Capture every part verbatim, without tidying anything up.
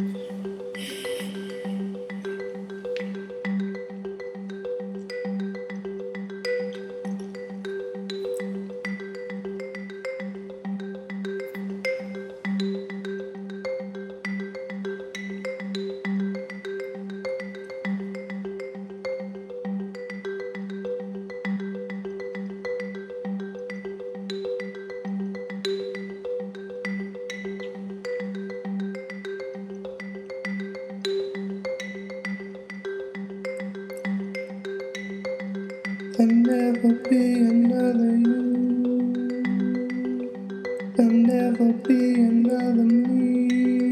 There'll never be another you. There'll never be another me.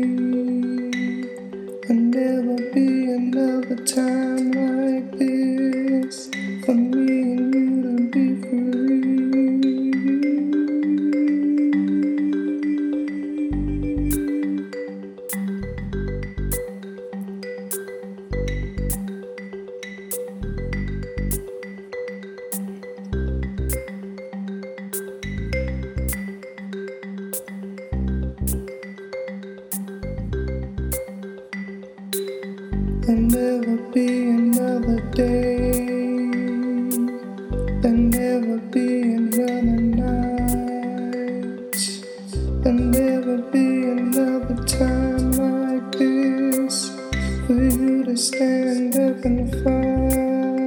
There'll never be another time like this for me and you to be free. There'll never be another day. There'll never be another night. There'll never be another time like this for you to stand up and fight.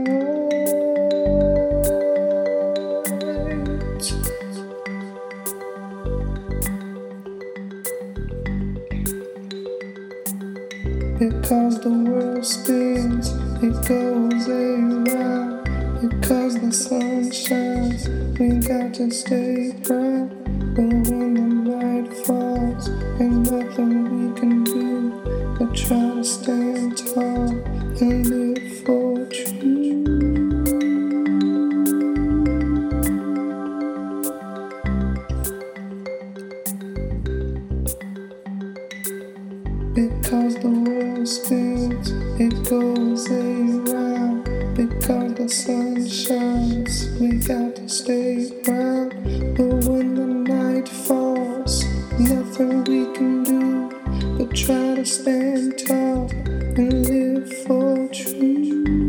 Because the world spins, it goes around. Because the sun shines, we got to stay bright. But when the night falls, ain't nothing we can do but try to stand tall and live for truth. Because the world spins, it goes around. Because the sun shines, we got to stay proud. But when the night falls, nothing we can do but try to stand tall and live for truth.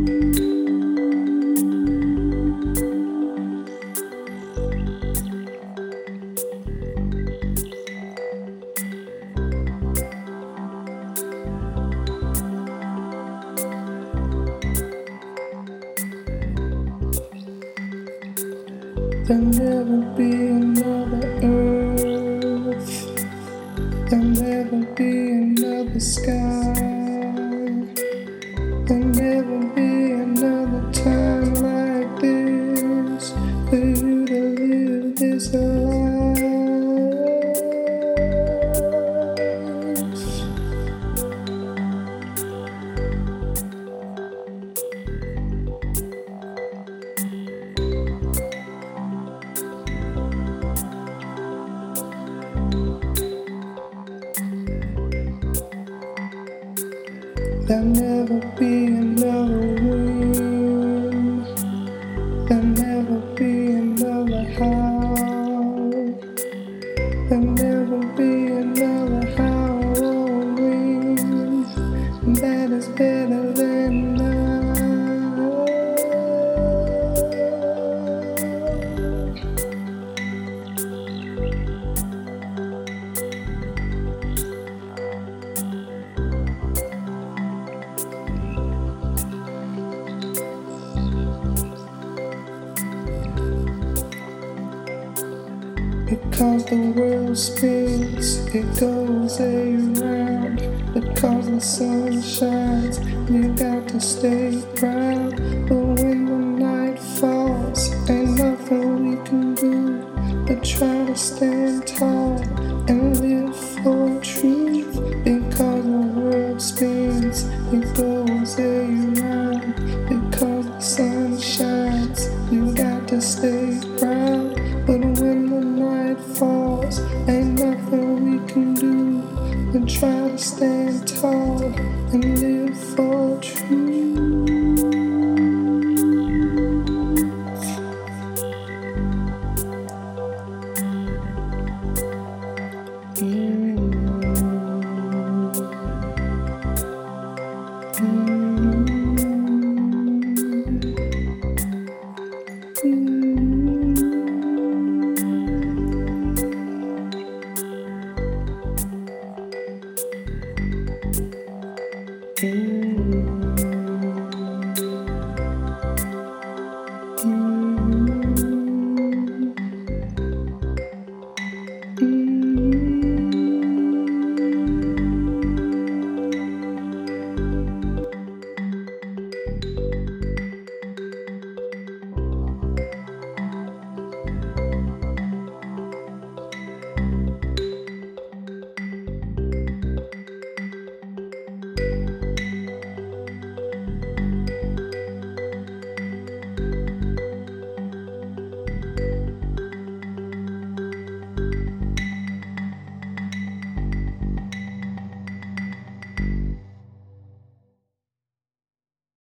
There'll never be another earth. There'll never be another sky. There'll never be another time like this for you to live this life. There'll never be another room. There'll never be another house. There'll never be another Halloween that is better than now. Because the world spins, it goes around. Because the sun shines, you got to stay proud. But when the night falls, ain't nothing we can do but try to stand tall and live for truth. Because the world spins, it goes around. Because the sun shines, you got to stay proud. But when the night falls, ain't nothing we can do but try to stand tall and live for truth. Mm-hmm. Mm-hmm.